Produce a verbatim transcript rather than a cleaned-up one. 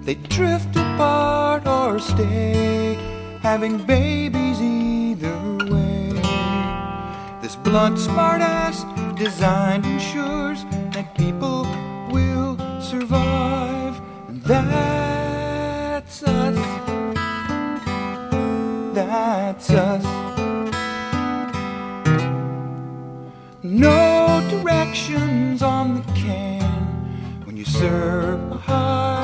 They drift apart or stay, having babies either way. This blunt smartass design ensures that people will survive. And that's us. That's us. No directions on the can when you serve a high